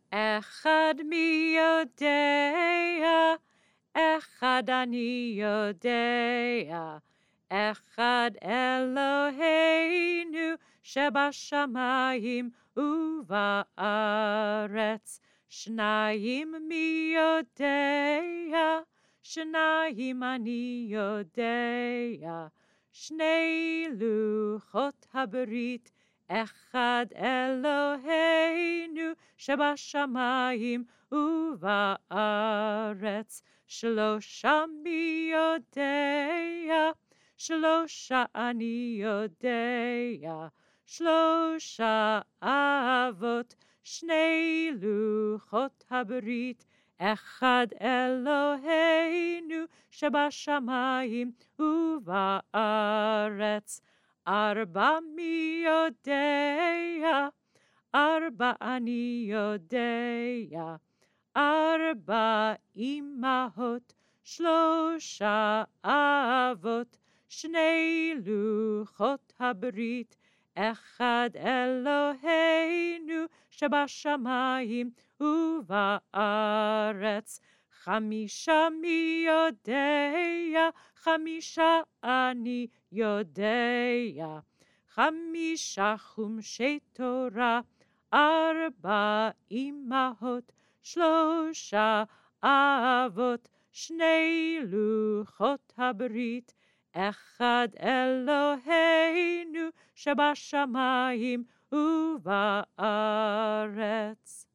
אחד מי יודע, אחד אני יודע, אחד אלוהינו שבשמיים ובארץ. שניים מי יודע, שניים אני יודע, שני לוחות הברית, אחד אלוהינו שבשמיים ובארץ. שלושה מי יודע, שלושה אני יודע, שלושה אבות, שני לוחות הברית, אחד אלוהינו שבשמיים ובארץ. ארבע מי יודע, ארבע אני יודע, ארבע אמהות, שלושה אבות, שני לוחות הברית, אחד אלוהינו שבשמיים ובארץ. חמישה מי יודע, חמישה אני יודע, חמישה חומשי תורה, ארבע אמהות, שלושה אבות, שני לוחות הברית, אחד אלוהינו שבשמיים ובארץ.